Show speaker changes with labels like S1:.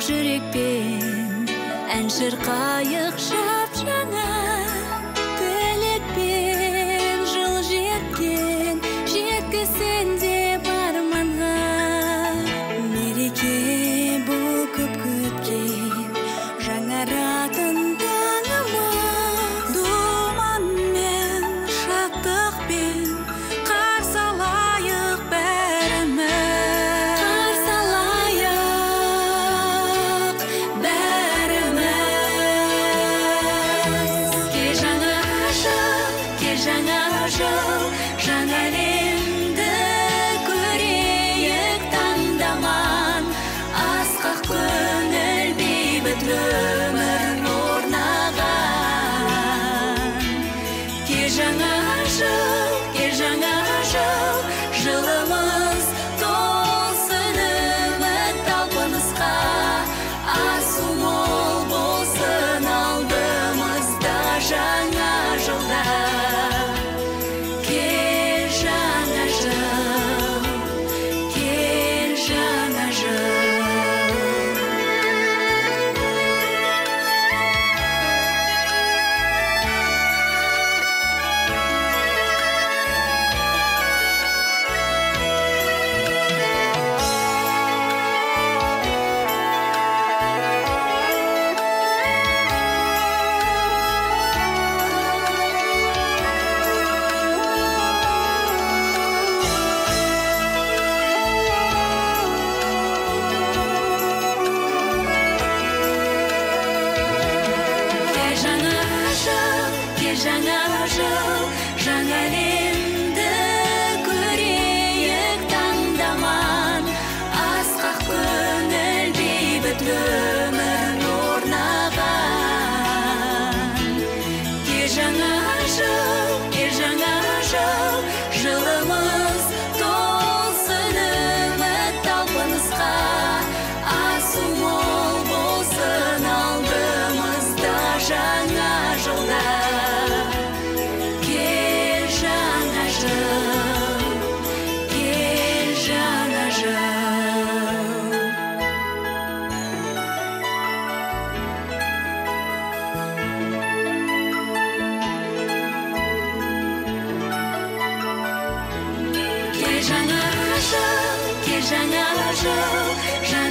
S1: жүрекпен ән шырқайық жап-жаңа, тілекпен жыл жеткен жеткізсін деп арманға. Мереке бұл көп күткен жаңаратын таңыма, думанмен шаттықпен қарсы алайық бәріміз, қарсы алайық бәріміз. Кел жаңа жыл, жаңа әлемді көрейік таңдаман, асқақ көңіл бейбіт өмір орнаған. Кел жаңа жыл, жылымыз толсын үміт талпынысқа, асу мол болсын алдымызда жаңа жылда. Кел жаңа жыл, кел жаңа жыл. Жаңа жыл, жаңа әлемді көрейік таңдаман, асқақ көңіл бейбіт өмір орнаған. Кел жаңа жыл, жылымыз толсын үміт талпынысқа, асу мол болсын алдымызда жаңа жылда. Жаңа жыл,